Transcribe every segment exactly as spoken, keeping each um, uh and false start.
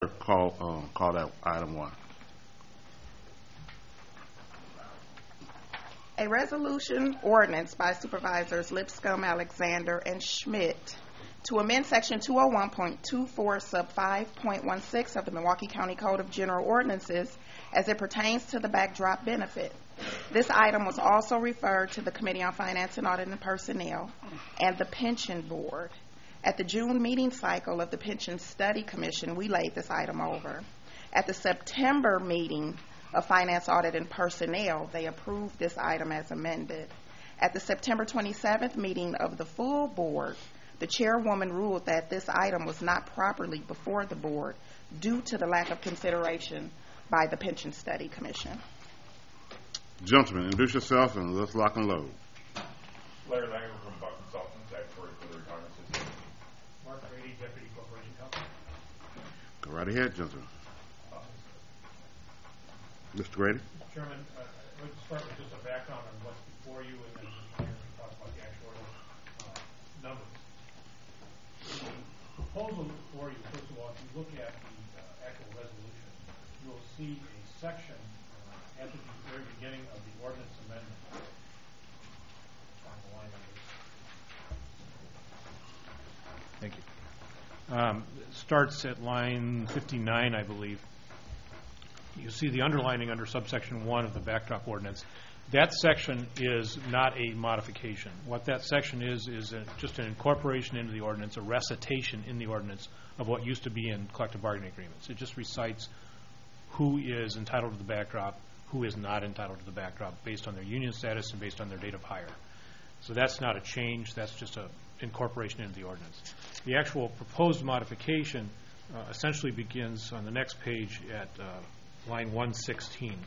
Call, um, call that item one. A resolution ordinance by Supervisors Lipscomb, Alexander, and Schmidt to amend Section two oh one point two four sub five point one six of the Milwaukee County Code of General Ordinances as it pertains to the backdrop benefit. This item was also referred to the Committee on Finance and Audit and Personnel and the Pension Board. At the June meeting cycle of the Pension Study Commission, we laid this item over. At the September meeting of Finance, Audit, and Personnel, they approved this item as amended. At the September twenty-seventh meeting of the full board, the chairwoman ruled that this item was not properly before the board due to the lack of consideration by the Pension Study Commission. Gentlemen, introduce yourself and let's lock and load. Larry Langer from Buck Consultants, Actuary for the Retirement System. Mark Brady, Deputy Corporation Counsel. Go right ahead, gentlemen. Uh, Mister Grady. Mister Chairman, uh, I would start with just a background on what's before you, and then we'll talk about the actuarial uh, numbers. The proposal before you, first of all, if you look at the uh, actual resolution, you will see a section uh, at the very beginning of the ordinance amendment. On the line numbers. Thank you. Um, it starts at line fifty-nine, I believe. You see the underlining under subsection one of the backdrop ordinance. That section is not a modification. What that section is is a, just an incorporation into the ordinance, a recitation in the ordinance of what used to be in collective bargaining agreements. It just recites who is entitled to the backdrop, who is not entitled to the backdrop based on their union status and based on their date of hire. So that's not a change. That's just an incorporation into the ordinance. The actual proposed modification uh, essentially begins on the next page at uh, line one sixteen.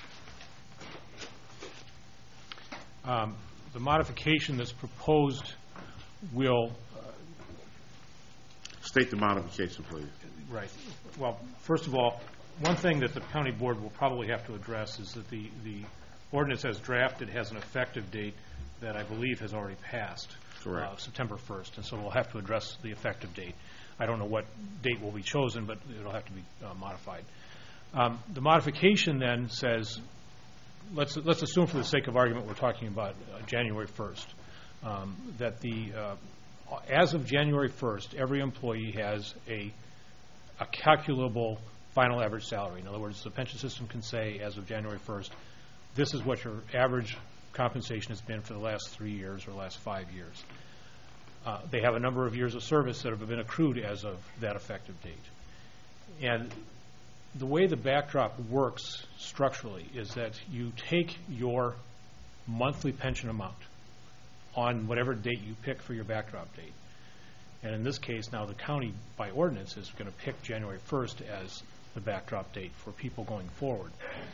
Um, the modification that's proposed will uh, state the modification, please. Right. Well, first of all, one thing that the county board will probably have to address is that the, the ordinance as drafted has an effective date that I believe has already passed, Correct. Uh, September first, and so we'll have to address the effective date. I don't know what date will be chosen, but it'll have to be uh, modified. Um, the modification then says, let's let's assume for the sake of argument we're talking about uh, January first, um, that the uh, as of January first, every employee has a a calculable final average salary. In other words, the pension system can say as of January first, this is what your average compensation has been for the last three years or last five years. Uh, they have a number of years of service that have been accrued as of that effective date. And the way the backdrop works structurally is that you take your monthly pension amount on whatever date you pick for your backdrop date. And in this case, now the county, by ordinance, is going to pick January first as the backdrop date for people going forward.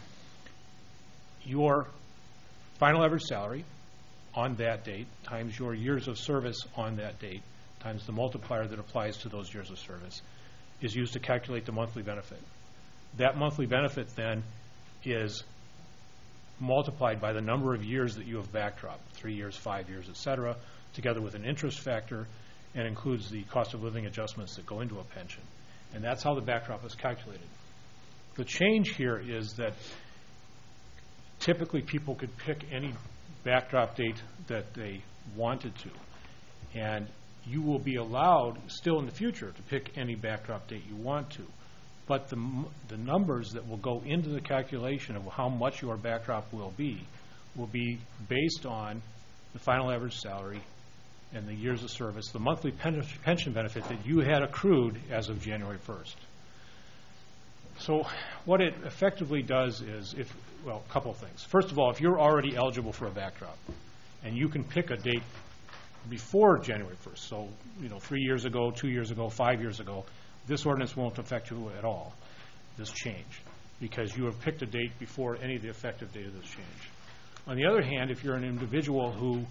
Your final average salary on that date times your years of service on that date times the multiplier that applies to those years of service is used to calculate the monthly benefit. That monthly benefit then is multiplied by the number of years that you have backdropped, three years, five years, et cetera, together with an interest factor, and includes the cost of living adjustments that go into a pension. And that's how the backdrop is calculated. The change here is that typically people could pick any backdrop date that they wanted to. And you will be allowed still in the future to pick any backdrop date you want to. But the, the numbers that will go into the calculation of how much your backdrop will be will be based on the final average salary and the years of service, the monthly pen pension benefit that you had accrued as of January first. So what it effectively does is, if well, a couple of things. First of all, if you're already eligible for a backdrop and you can pick a date before January first, so you know, three years ago, two years ago, five years ago, this ordinance won't affect you at all, this change, because you have picked a date before any of the effective date of this change. On the other hand, if you're an individual who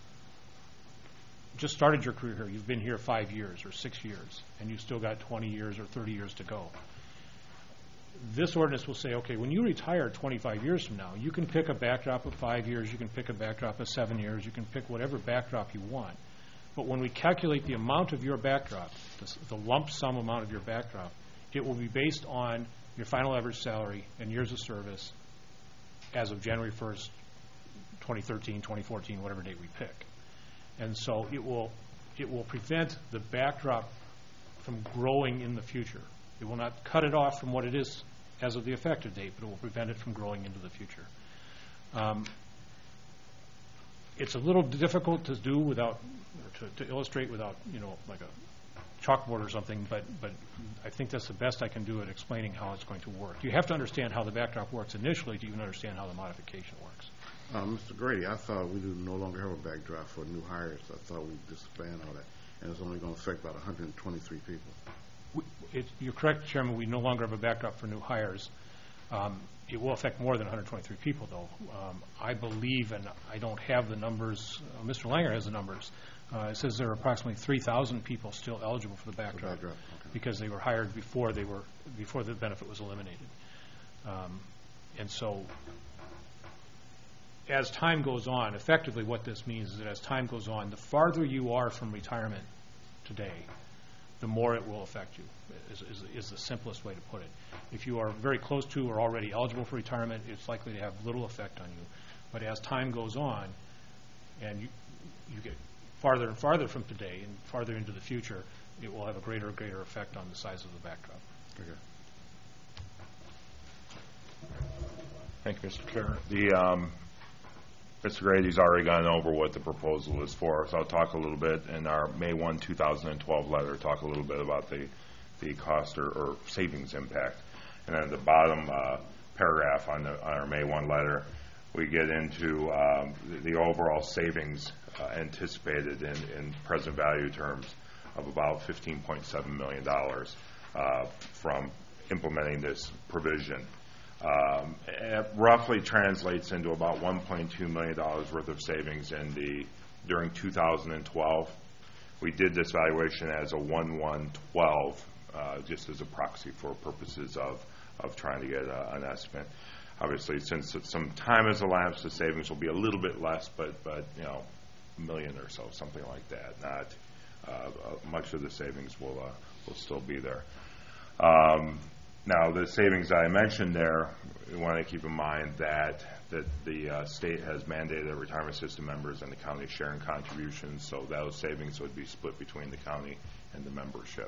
just started your career here, you've been here five years or six years, and you've still got twenty years or thirty years to go, this ordinance will say, okay, when you retire twenty-five years from now, you can pick a backdrop of five years, you can pick a backdrop of seven years, you can pick whatever backdrop you want. But when we calculate the amount of your backdrop, the, the lump sum amount of your backdrop, It will be based on your final average salary and years of service as of January first, twenty thirteen, twenty fourteen, whatever date we pick. And so it will it will prevent the backdrop from growing in the future. It will not cut it off from what it is as of the effective date, but it will prevent it from growing into the future. Um, it's a little difficult to do without, or to, to illustrate without, you know, like a chalkboard or something, but, but I think that's the best I can do at explaining how it's going to work. You have to understand how the backdrop works initially to even understand how the modification works. Uh, Mister Grady, I thought we do no longer have a backdrop for new hires. I thought we disband all that, and it's only going to affect about one hundred twenty-three people. We, it, you're correct, Chairman. We no longer have a backdrop for new hires. Um, it will affect more than one hundred twenty-three people, though. Um, I believe, and I don't have the numbers. Uh, Mister Langer has the numbers. Uh, it says there are approximately three thousand people still eligible for the backdrop, backdrop, okay. because they were hired before they were before the benefit was eliminated. Um, and so, as time goes on, effectively what this means is that as time goes on, the farther you are from retirement today, the more it will affect you, is, is, is the simplest way to put it. If you are very close to or already eligible for retirement, it's likely to have little effect on you. But as time goes on and you, you get farther and farther from today and farther into the future, it will have a greater and greater effect on the size of the backdrop. Okay. Thank you, Mister Chair. The, um, Mister Grady's already gone over what the proposal is for, so I'll talk a little bit in our May first, two thousand twelve letter, talk a little bit about the, the cost or, or savings impact. And then at the bottom uh, paragraph on, the, on our May first letter, we get into um, the, the overall savings uh, anticipated in, in present value terms of about fifteen point seven million dollars uh, from implementing this provision. Um, it roughly translates into about one point two million dollars worth of savings in the during two thousand twelve. We did this valuation as a one one twelve, uh, just as a proxy for purposes of, of trying to get uh, an estimate. Obviously, since some time has elapsed, the savings will be a little bit less, but, but you know, a million or so, something like that. Not uh, much of the savings will uh, will still be there. Um, Now, the savings I mentioned there, we want to keep in mind that, that the uh, state has mandated that retirement system members and the county share in contributions, so those savings would be split between the county and the membership.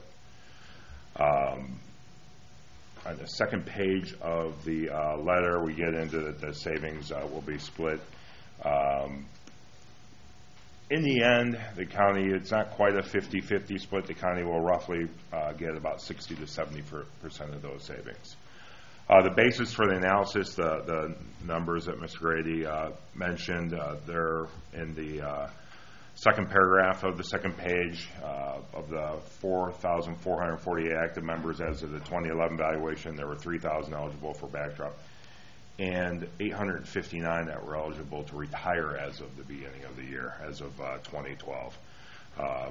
Um, on the second page of the uh, letter, we get into that the savings uh, will be split. Um, In the end, the county, it's not quite a fifty fifty split. The county will roughly uh, get about sixty to seventy percent of those savings. Uh, the basis for the analysis, the, the numbers that Mister Grady uh, mentioned, uh, they're in the uh, second paragraph of the second page uh, of the four thousand four hundred forty-eight active members as of the twenty eleven valuation. There were three thousand eligible for backdrop, and eight hundred fifty-nine that were eligible to retire as of the beginning of the year, as of uh, twenty twelve. Um,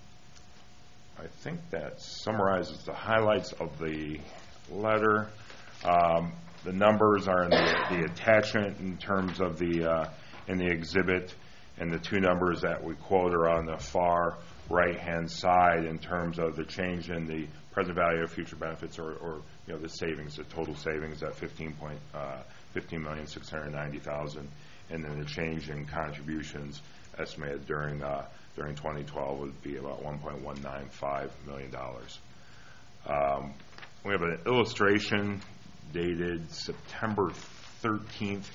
I think that summarizes the highlights of the letter. Um, the numbers are in the, the attachment in terms of the uh, in the exhibit, and the two numbers that we quote are on the far right-hand side in terms of the change in the present value of future benefits, or, or you know, the savings, the total savings at fifteen point uh, fifteen million six hundred ninety thousand, and then the change in contributions estimated during uh, during twenty twelve would be about one point one nine five million dollars. Um, we have an illustration dated September thirteenth,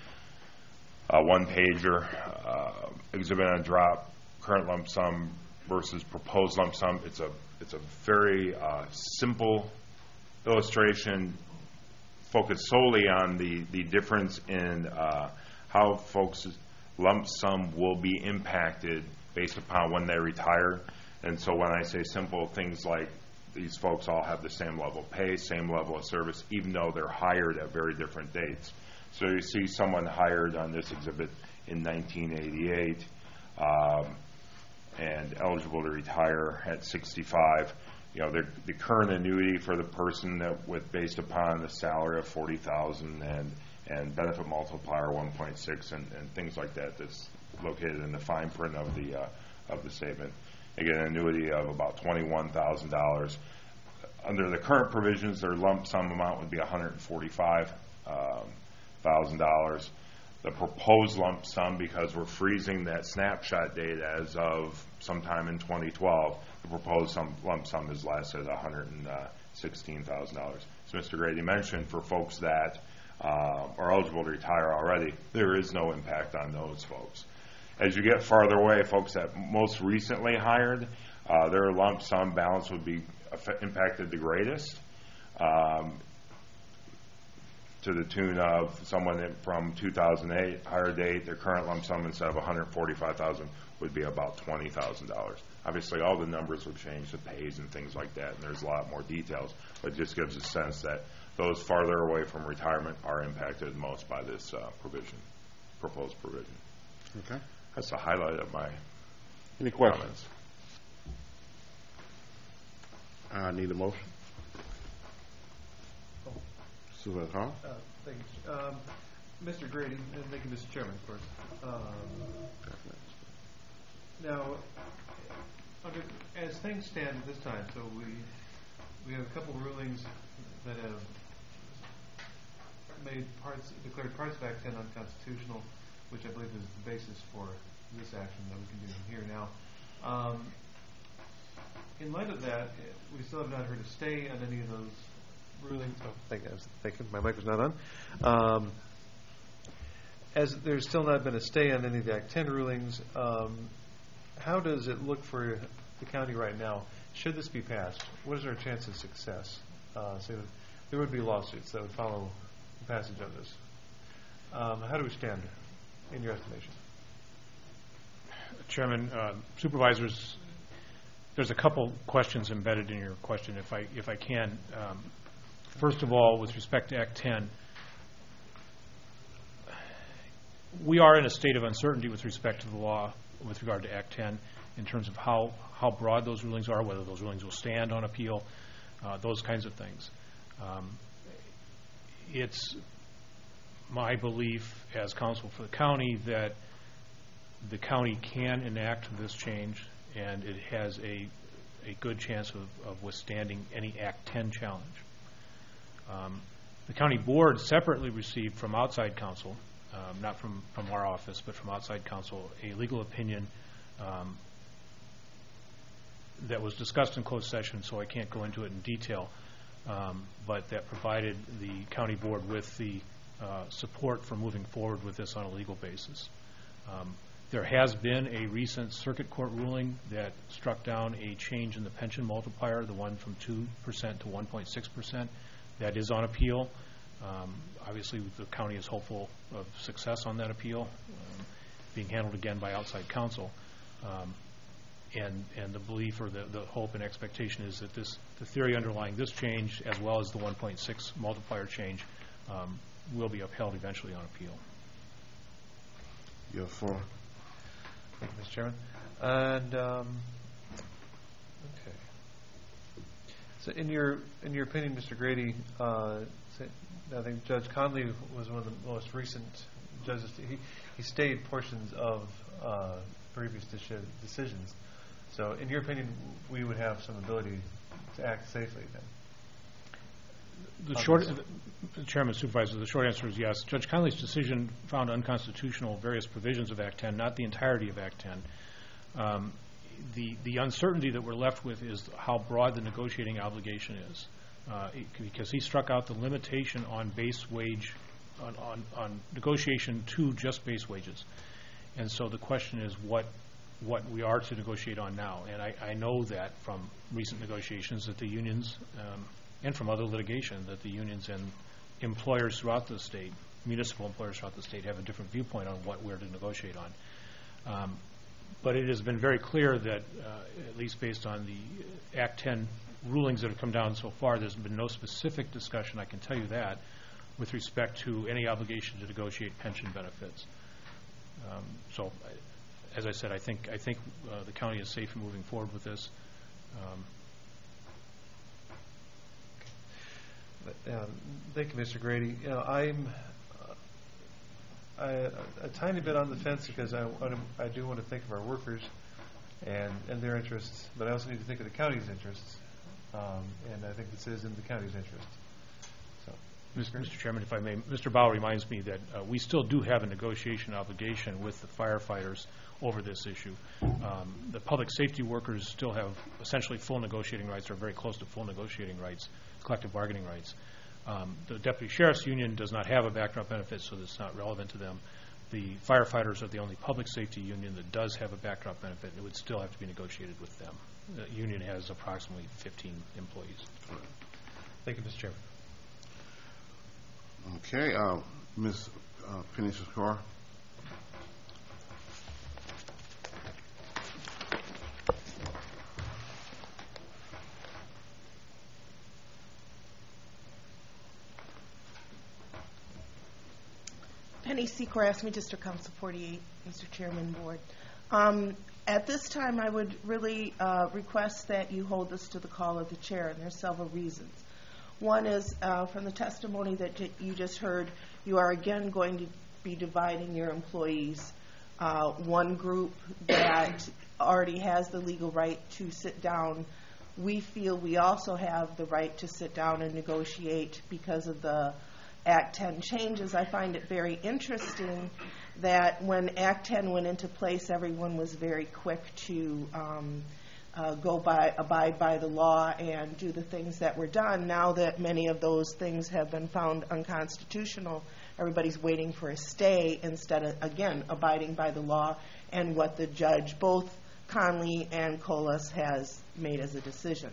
uh, one pager, uh, exhibit on drop, current lump sum versus proposed lump sum. It's a it's a very uh, simple illustration focused solely on the, the difference in uh, how folks' lump sum will be impacted based upon when they retire. And so when I say simple, things like these folks all have the same level of pay, same level of service, even though they're hired at very different dates. So you see someone hired on this exhibit in nineteen eighty-eight um, and eligible to retire at sixty-five. You know, the, the current annuity for the person that with based upon the salary of forty thousand and and benefit multiplier one point six and, and things like that. That's located in the fine print of the uh, of the statement. Again, an annuity of about twenty-one thousand dollars. under the current provisions, their lump sum amount would be one hundred forty-five thousand dollars. The proposed lump sum, because we're freezing that snapshot date as of sometime in twenty twelve, the proposed sum, lump sum is less at one hundred sixteen thousand dollars. As Mister Grady mentioned, for folks that uh, are eligible to retire already, there is no impact on those folks. As you get farther away, folks that most recently hired, uh, their lump sum balance would be impacted the greatest, um, to the tune of someone that from two thousand eight higher date, their current lump sum instead of one hundred forty-five thousand dollars would be about twenty thousand dollars. Obviously, all the numbers would change, the pays and things like that, and there's a lot more details, but it just gives a sense that those farther away from retirement are impacted most by this uh, provision, proposed provision. Okay. That's the highlight of my Any questions? comments. I need a motion. Supervisor Hall? Uh, Thank you. Um, Mister Grady, and thank you, Mister Chairman, of course. Um, Now, under, as things stand at this time, so we we have a couple rulings that have made parts, declared parts of Act ten unconstitutional, which I believe is the basis for this action that we can do here now. Um, in light of that, we still have not heard a stay on any of those rulings. Oh, thank you. I was thinking my mic was not on. Um, as there's still not been a stay on any of the Act ten rulings, um, how does it look for the county right now? Should this be passed, what is our chance of success? Uh, so there would be lawsuits that would follow the passage of this. Um, how do we stand in your estimation? Chairman, uh, supervisors, there's a couple questions embedded in your question, if I if I can. Um, first of all, with respect to Act ten, we are in a state of uncertainty with respect to the law with regard to Act ten in terms of how, how broad those rulings are, whether those rulings will stand on appeal, uh, those kinds of things. Um, it's my belief as counsel for the county that the county can enact this change, and it has a, a good chance of, of withstanding any Act ten challenge. Um, the county board separately received from outside counsel, um, not from, from our office, but from outside counsel, a legal opinion um, that was discussed in closed session, so I can't go into it in detail, um, but that provided the county board with the uh, support for moving forward with this on a legal basis. Um, There has been a recent circuit court ruling that struck down a change in the pension multiplier, the one from two percent to one point six percent. That is on appeal. Um, obviously, the county is hopeful of success on that appeal, um, being handled again by outside counsel. Um, and, and the belief or the, the hope and expectation is that this, the theory underlying this change, as well as the one point six multiplier change, um, will be upheld eventually on appeal. You're for. Thank you, Mister Chairman. And um, okay. So, in your in your opinion, Mister Grady, uh, I think Judge Conley was one of the most recent judges. He he stayed portions of uh, previous deci- decisions. So, in your opinion, we would have some ability to act safely then. The short, the Chairman, Supervisor, the short answer is yes. Judge Conley's decision found unconstitutional various provisions of Act ten, not the entirety of Act ten. Um, the the uncertainty that we're left with is how broad the negotiating obligation is, uh, it, because he struck out the limitation on base wage, on, on, on negotiation to just base wages, and so the question is what what we are to negotiate on now. And I, I know that from recent negotiations that the unions. Um, and from other litigation, that the unions and employers throughout the state, municipal employers throughout the state, have a different viewpoint on what we're to negotiate on. Um, but it has been very clear that, uh, at least based on the Act ten rulings that have come down so far, there's been no specific discussion, I can tell you that, with respect to any obligation to negotiate pension benefits. Um, so, as I said, I think, I think uh, the county is safe in moving forward with this. Um, Um, thank you, Mister Grady. You know, I'm uh, I, a tiny bit on the fence because I, want to, I do want to think of our workers and, and their interests, but I also need to think of the county's interests. Um, and I think this is in the county's interest. So, Mister Chairman, if I may, Mister Bauer reminds me that uh, we still do have a negotiation obligation with the firefighters over this issue. Um, the public safety workers still have essentially full negotiating rights, or very close to full negotiating rights, collective bargaining rights. Um, the Deputy Sheriff's Union does not have a backdrop benefit, so that's not relevant to them. The firefighters are the only public safety union that does have a backdrop benefit. It would still have to be negotiated with them. The union has approximately fifteen employees. thank you, Mister Chairman. Okay, uh, Miz Uh, Penny Sikora. Penny Secor asked me, District Council forty-eight, Mister Chairman, Board. Um, at this time, I would really uh, request that you hold this to the call of the chair, and there's several reasons. One is uh, from the testimony that j- you just heard, you are again going to be dividing your employees. Uh, one group that already has the legal right to sit down. We feel we also have the right to sit down and negotiate because of the Act ten changes. I find it very interesting that when Act ten went into place, everyone was very quick to um, uh, go by, abide by the law and do the things that were done. Now that many of those things have been found unconstitutional, everybody's waiting for a stay instead of, again, abiding by the law and what the judge, both Conley and Colas, has made as a decision.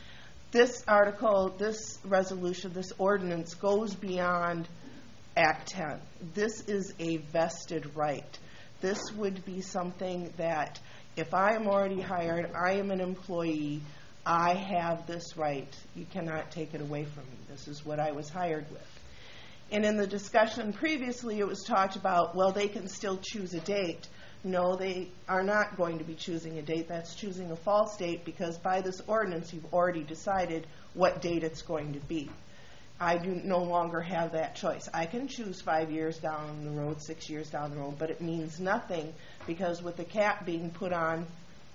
This article, this resolution, this ordinance goes beyond Act ten. This is a vested right. This would be something that if I am already hired, I am an employee, I have this right. You cannot take it away from me. This is what I was hired with. And in the discussion previously, it was talked about, well, they can still choose a date. No, they are not going to be choosing a date. That's choosing a false date, because by this ordinance, you've already decided what date it's going to be. I do no longer have that choice. I can choose five years down the road, six years down the road, but it means nothing, because with the cap being put on,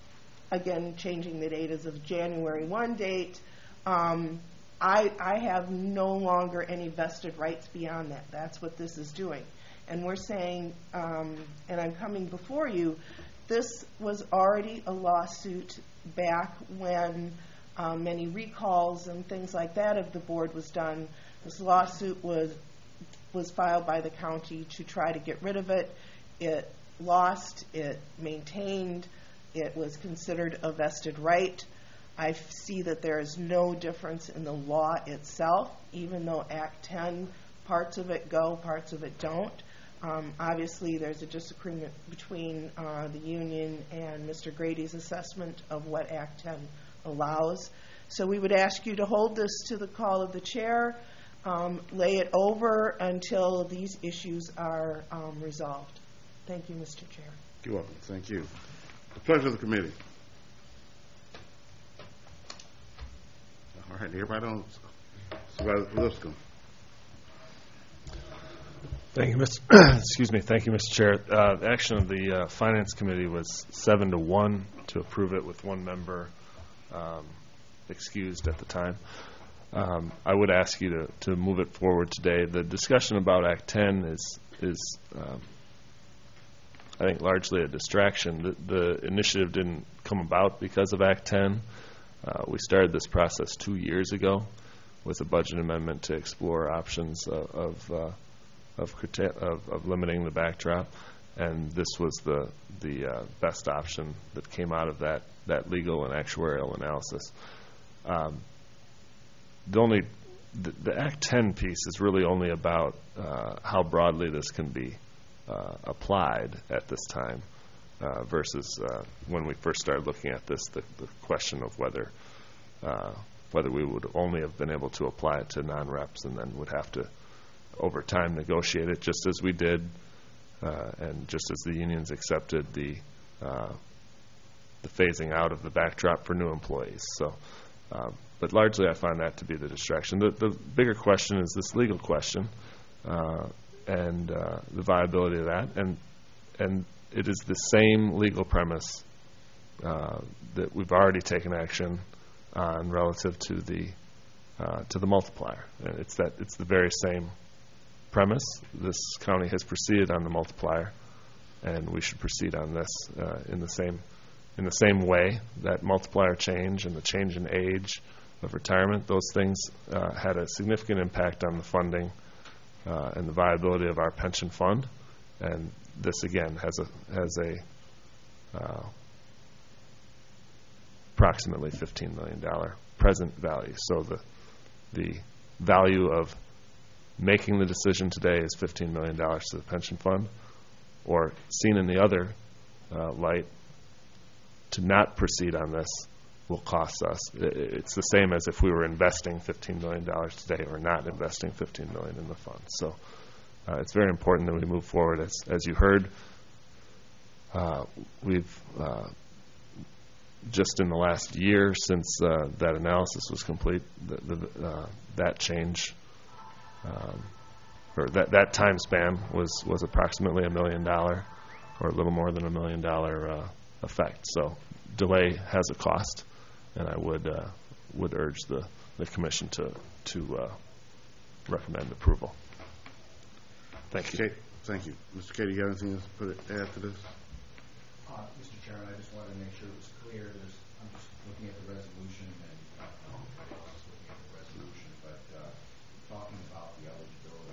again, changing the date as of January first date, um, I, I have no longer any vested rights beyond that. That's what this is doing. And we're saying, um, and I'm coming before you, this was already a lawsuit back when um, many recalls and things like that of the board was done. This lawsuit was was filed by the county to try to get rid of it. It lost, it maintained, it was considered a vested right. I see that there is no difference in the law itself, even though Act ten, parts of it go, parts of it don't. Um, obviously, there's a disagreement between uh, the union and Mister Grady's assessment of what Act ten allows. So we would ask you to hold this to the call of the chair, um, lay it over until these issues are um, resolved. Thank you, Mister Chair. You're welcome. Thank you. The pleasure of the committee. All right, everybody on Supervisor Lipscomb. Thank you, Mister Excuse me. Thank you, Mister Chair. Uh, the action of the uh, Finance Committee was seven to one to approve it, with one member um, excused at the time. Um, I would ask you to, to move it forward today. The discussion about Act ten is is um, I think largely a distraction. The, the initiative didn't come about because of Act ten. Uh, we started this process two years ago with a budget amendment to explore options of. of uh, Of, curta- of, of limiting the backdrop, and this was the the uh, best option that came out of that, that legal and actuarial analysis. Um, the only the, the Act ten piece is really only about uh, how broadly this can be uh, applied at this time uh, versus uh, when we first started looking at this, the, the question of whether uh, whether we would only have been able to apply it to non-reps and then would have to over time negotiate it, just as we did, uh, and just as the unions accepted the uh, the phasing out of the backdrop for new employees. So, uh, but largely I find that to be the distraction. The, the bigger question is this legal question uh, and uh, the viability of that, and and it is the same legal premise uh, that we've already taken action on relative to the uh, to the multiplier. And It's that it's the very same premise. This county has proceeded on the multiplier, and we should proceed on this uh, in the same in the same way. That multiplier change and the change in age of retirement, those things uh, had a significant impact on the funding uh, and the viability of our pension fund. And this again has a has a uh, approximately fifteen million dollars present value. So the the value of making the decision today is fifteen million dollars to the pension fund, or seen in the other uh, light, to not proceed on this will cost us. It's the same as if we were investing fifteen million dollars today or not investing fifteen million dollars in the fund. So uh, it's very important that we move forward. As, as you heard, uh, we've uh, just in the last year since uh, that analysis was complete, the, the, uh, that change um, or that, that time span was, was approximately a million dollar or a little more than a million dollar uh, effect. So delay has a cost, and I would uh, would urge the, the commission to to uh, recommend approval. Thank you. Okay, thank you. Mister Katie, you got anything else to put it, add to this? Uh, Mister Chairman, I just wanted to make sure it was clear. There's, I'm just looking at the resolution, and uh, everybody else is looking at the resolution, but uh, talking about the eligibility,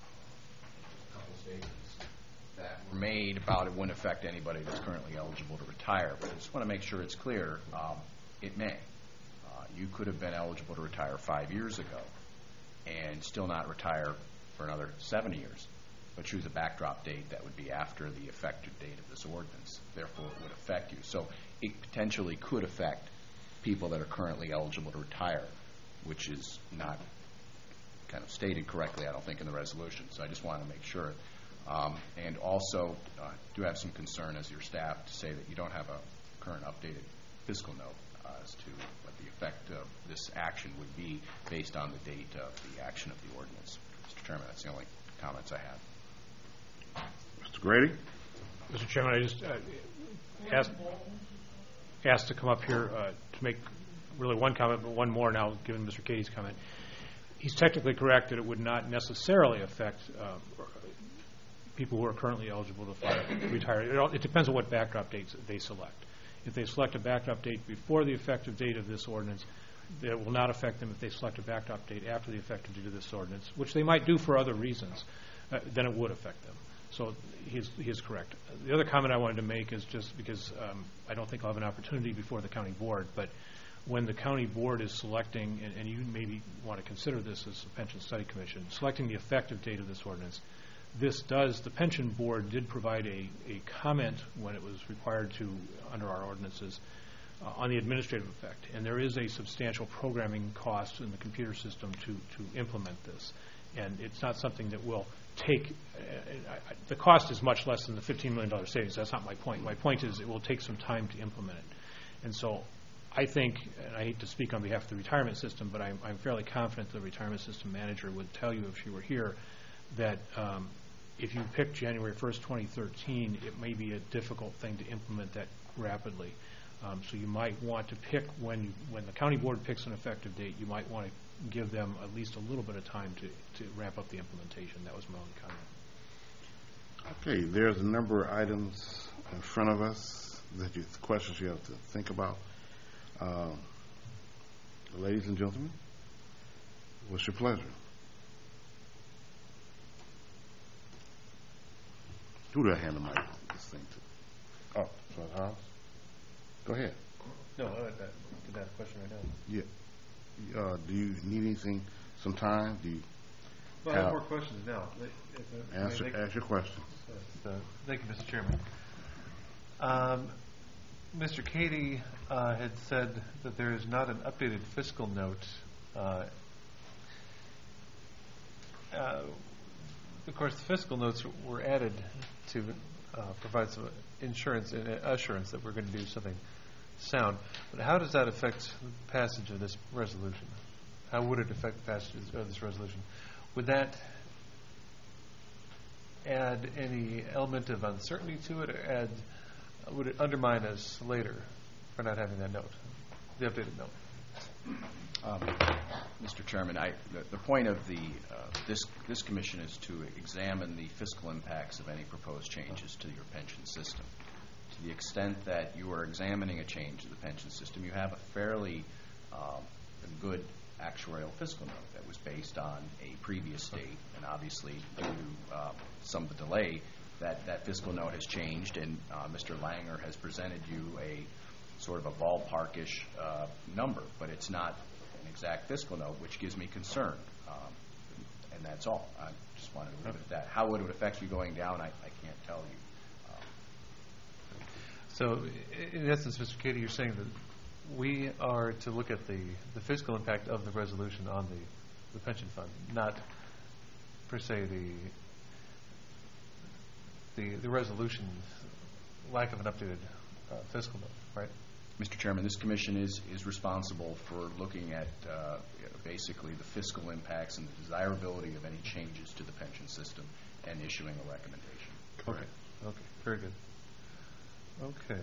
just a couple statements that were made about it wouldn't affect anybody that's currently eligible to retire. But I just want to make sure it's clear. Um, it may. Uh, you could have been eligible to retire five years ago and still not retire for another seven years. But choose a backdrop date that would be after the effective date of this ordinance. Therefore, it would affect you. So it potentially could affect people that are currently eligible to retire, which is not kind of stated correctly, I don't think, in the resolution. So I just want to make sure. Um, and also, uh, do have some concern as your staff to say that you don't have a current updated fiscal note uh, as to what the effect of this action would be based on the date of the action of the ordinance. Mister Chairman, that's the only comments I have. Mister Grady? Mister Chairman, I just uh, asked, asked to come up here uh, to make really one comment, but one more now, given Mister Katie's comment. He's technically correct that it would not necessarily affect uh, people who are currently eligible to file, retire. It, all, it depends on what backdrop dates they select. If they select a backdrop date before the effective date of this ordinance, that will not affect them. If they select a backdrop date after the effective date of this ordinance, which they might do for other reasons, uh, then it would affect them. So he's, he is correct. The other comment I wanted to make is just because um, I don't think I'll have an opportunity before the county board, but when the county board is selecting, and, and you maybe want to consider this as a pension study commission, selecting the effective date of this ordinance, this does, the pension board did provide a, a comment when it was required to, under our ordinances, uh, on the administrative effect. And there is a substantial programming cost in the computer system to, to implement this. And it's not something that will take, uh, I, I, the cost is much less than the fifteen million dollars savings. That's not my point. My point is it will take some time to implement it. And so I think, and I hate to speak on behalf of the retirement system, but I'm, I'm fairly confident the retirement system manager would tell you if she were here that um, if you pick January first, twenty thirteen, it may be a difficult thing to implement that rapidly. Um, so you might want to pick when you, when the county board picks an effective date, you might want to give them at least a little bit of time to, to ramp up the implementation. That was my only comment. Okay, there's a number of items in front of us that you, questions you have to think about. Uh, ladies and gentlemen, what's your pleasure? Who do I hand the mic this thing to? Oh, Charles House. Go ahead. No, I did that question right now. Yeah. Uh, do you need anything, some time? Do you Well, I have more questions now. If, if, answer, make, ask your question? Uh, thank you, Mister Chairman. Um, Mister Katie uh, had said that there is not an updated fiscal note. Uh, uh, of course, the fiscal notes were added to uh, provide some insurance and assurance that we're going to do something sound. But how does that affect the passage of this resolution? How would it affect the passage of this resolution? Would that add any element of uncertainty to it, or add, would it undermine us later for not having that note, the updated note? Um, Mister Chairman, I, the, the point of the uh, this this commission is to examine the fiscal impacts of any proposed changes to your pension system. To the extent that you are examining a change to the pension system, you have a fairly um, a good actuarial fiscal note that was based on a previous date, and obviously due to uh, some of the delay, that that fiscal note has changed, and uh, Mister Langer has presented you a sort of a ballparkish uh, number, but it's not an exact fiscal note, which gives me concern. Um, and that's all. I just wanted to leave it at that. How it would affect you going down, I, I can't tell you. Um, So, i- in essence, Mister Katie, you're saying that we are to look at the, the fiscal impact of the resolution on the, the pension fund, not per se the the, the resolution lack of an updated uh, fiscal note, right? Mister Chairman, this commission is, is responsible for looking at uh, basically the fiscal impacts and the desirability of any changes to the pension system and issuing a recommendation. Okay. Okay. Very good. Okay.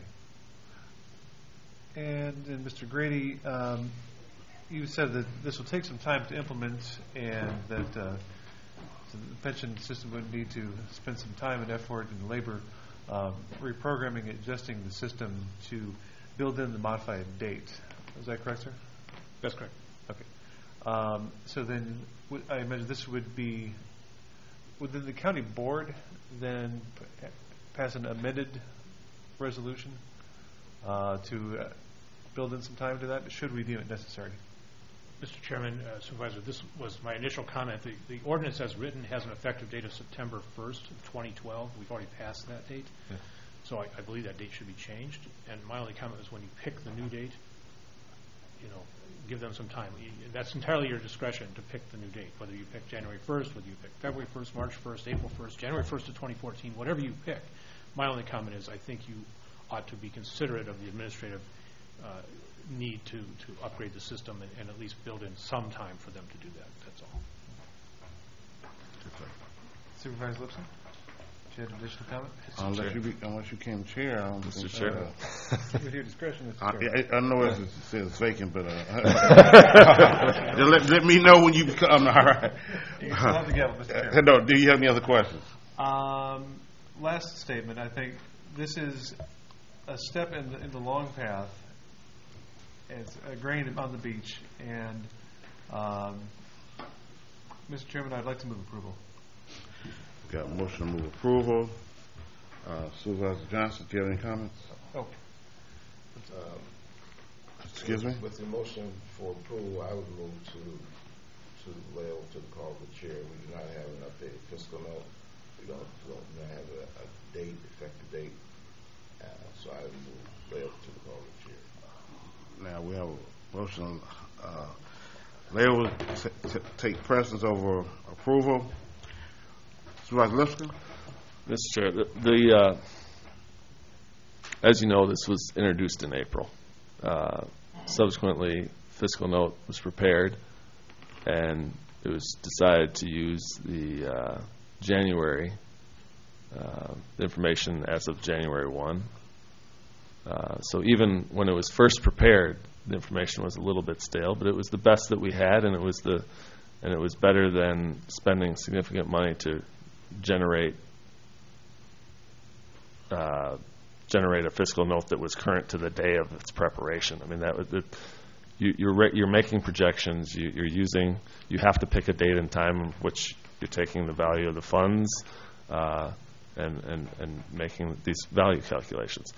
And, and Mister Grady, um, you said that this will take some time to implement, and that uh, so the pension system would need to spend some time and effort and labor um, reprogramming, adjusting the system to build in the modified date. Is that correct, sir? That's correct. Okay. Um, so then, w- I imagine this would be, would then the county board then p- pass an amended resolution uh, to uh, build in some time to that? Should we deem it necessary? Mister Chairman, uh, Supervisor, this was my initial comment. The, the ordinance as written has an effective date of September first of twenty twelve. We've already passed that date. Yeah. So I, I believe that date should be changed. And my only comment is when you pick the new date, you know, give them some time. You- That's entirely your discretion to pick the new date, whether you pick January first, whether you pick February first, March first, April first, January first of twenty fourteen, whatever you pick. My only comment is I think you ought to be considerate of the administrative uh, need to, to upgrade the system and, and at least build in some time for them to do that. That's all. Supervisor Lipson, do you have additional comment? Unless you, be, unless you came chair, I don't Mister think, Chair. uh, With your discretion, Mister I, Chair. I, I know it's, it says vacant, but uh, just let, let me know when you become. All right. You still have the gavel, Mister Chair. Uh, no, do you have any other questions? Um, last statement. I think this is a step in the, in the long path. It's a grain on the beach, and um, Mister Chairman, I'd like to move approval. Got a motion to move approval. Uh, Supervisor Johnson, do you have any comments? Oh, Excuse me? With the motion for approval, I would move to to lay over to the call of the chair. We do not have an updated fiscal note. We don't, we don't have a, a date, effective date. Uh, so I would move lay over to the call of the chair. Now we have a motion. Uh, lay over t- t- take precedence over approval. Supervisor Lipscomb? Mister Chair, the, the uh, as you know, this was introduced in April. Uh, subsequently, fiscal note was prepared, and it was decided to use the uh, January uh, information as of January first. Uh, so even when it was first prepared, the information was a little bit stale, but it was the best that we had, and it was the and it was better than spending significant money to generate uh, generate a fiscal note that was current to the day of its preparation. I mean, that was it, you, you're re- you're making projections. You, you're using you have to pick a date and time in which you're taking the value of the funds uh, and and and making these value calculations.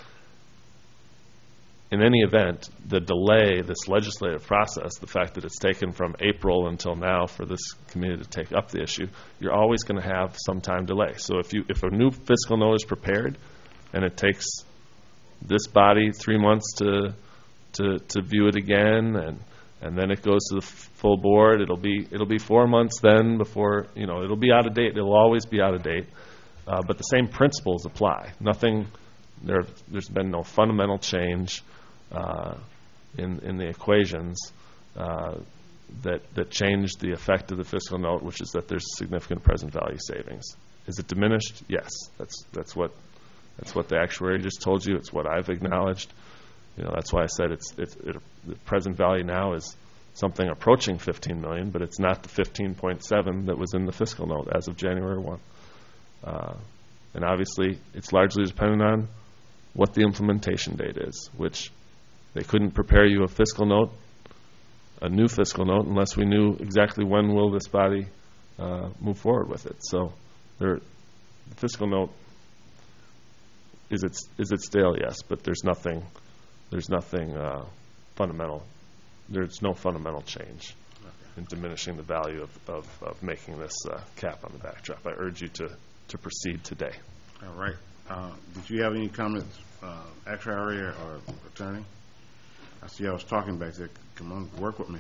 In any event, the delay, this legislative process, the fact that it's taken from April until now for this committee to take up the issue, you're always going to have some time delay. So if you if a new fiscal note is prepared and it takes this body three months to to to view it again, and and then it goes to the f- full board, it'll be it'll be four months then before, you know, it'll be out of date. It'll always be out of date. Uh, but the same principles apply. Nothing there. There's been no fundamental change Uh, in in the equations uh, that that changed the effect of the fiscal note, which is that there's significant present value savings. Is it diminished? Yes, that's that's what that's what the actuary just told you. It's what I've acknowledged. You know, that's why I said it's it's it, the present value now is something approaching fifteen million, but it's not the fifteen point seven that was in the fiscal note as of January first. Uh, and obviously, it's largely dependent on what the implementation date is, which they couldn't prepare you a fiscal note, a new fiscal note, unless we knew exactly when will this body uh, move forward with it. So there, the fiscal note, is it, is it stale? Yes, but there's nothing, there's nothing uh, fundamental. There's no fundamental change in diminishing the value of, of, of making this uh, cap on the backdrop. I urge you to, to proceed today. All right. Uh, did you have any comments, uh, actuary or attorney? I see I was talking back there. Come on, work with me.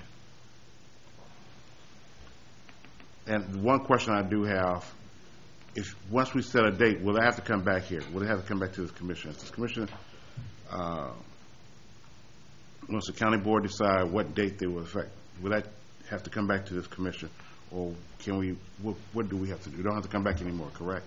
And one question I do have is, once we set a date, will it have to come back here? Will it have to come back to this commission? Is this commission, uh, once the county board decide what date they will affect, will that have to come back to this commission, or can we? What, what do we have to do? We don't have to come back anymore, correct?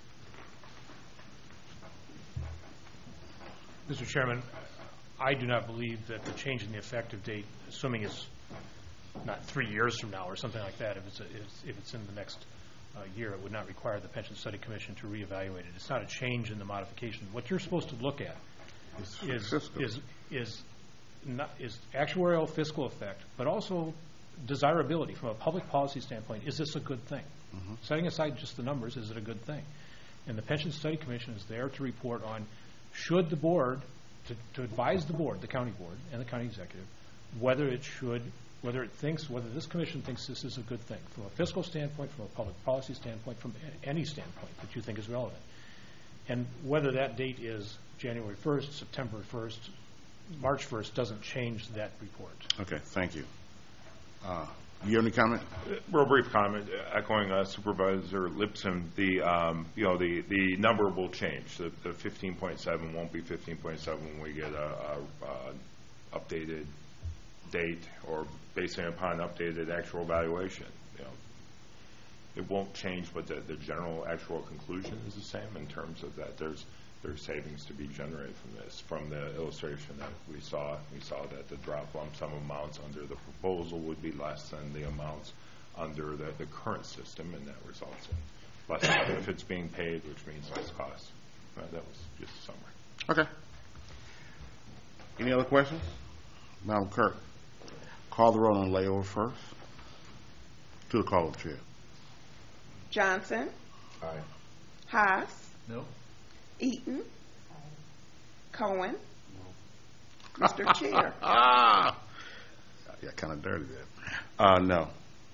Mister Chairman, I do not believe that the change in the effective date, assuming it's not three years from now or something like that, if it's, a, if, if it's in the next uh, year, it would not require the Pension Study Commission to reevaluate it. It's not a change in the modification. What you're supposed to look at is is is not, is actuarial fiscal effect, but also desirability from a public policy standpoint. Is this a good thing? Mm-hmm. Setting aside just the numbers, is it a good thing? And the Pension Study Commission is there to report on, should the board, to, to advise the board, the county board and the county executive, whether it should, whether it thinks, whether this commission thinks this is a good thing from a fiscal standpoint, from a public policy standpoint, from any standpoint that you think is relevant. And whether that date is January first, September first, March first doesn't change that report. Okay, thank you. Uh, you have any comment? Real brief comment, echoing uh, Supervisor Lipson. The um, you know the the number will change. The, the fifteen point seven won't be fifteen point seven when we get a, a, a updated date or basing upon updated actual valuation. You know, it won't change, but the, the general actual conclusion is the same in terms of that there's there's savings to be generated from this. From the illustration that we saw, we saw that the drop lump sum amounts under the proposal would be less than the amounts under the, the current system, and that results in less benefits being paid, which means less costs. Uh, that was just a summary. Okay. Any other questions? Madam Clerk, call the roll on layover first. To the call of the chair. Johnson. Aye. Haas. No. Eaton. Cohen. Mister Chair. Ah, yeah, kind of dirty there. Uh, no.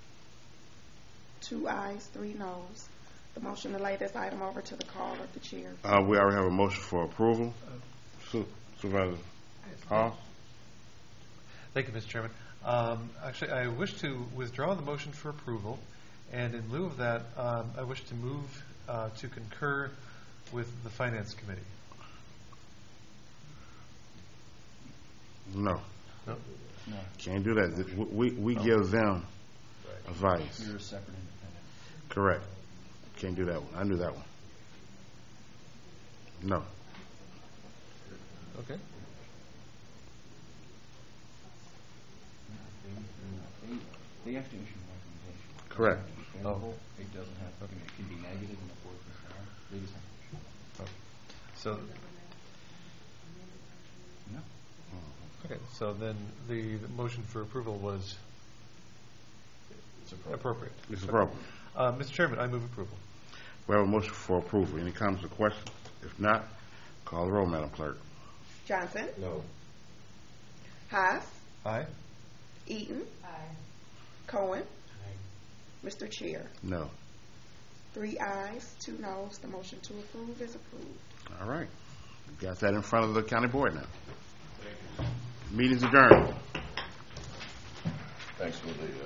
Two ayes, three noes. The motion to lay this item over to the call of the chair. Uh, we already have a motion for approval. Su- Supervisor Hall. Thank you, Mister Chairman. Um, actually, I wish to withdraw the motion for approval, and in lieu of that, um, I wish to move uh, to concur with the Finance Committee. No. No? No. Can't do that. We, we Oh. give them Right. advice. You're a separate independent. Correct. Can't do that one. I knew that one. No. Okay. They, they have to issue a recommendation. Correct. It doesn't have to be favorable. It doesn't have, I mean, it can be negative and the board can say, they just have to issue. Okay. So, No. okay. So then the, the motion for approval was It's appropriate. appropriate. It's appropriate. Uh, Mister Chairman, I move approval. We have a motion for approval. Any comments or questions? If not, call the roll, Madam Clerk. Johnson. No. Haas. Aye. Eaton. Cohen. Mister Chair. No. Three ayes, two noes. The motion to approve is approved. All right. We got that in front of the county board now. Meeting's adjourned. Thanks for the. Uh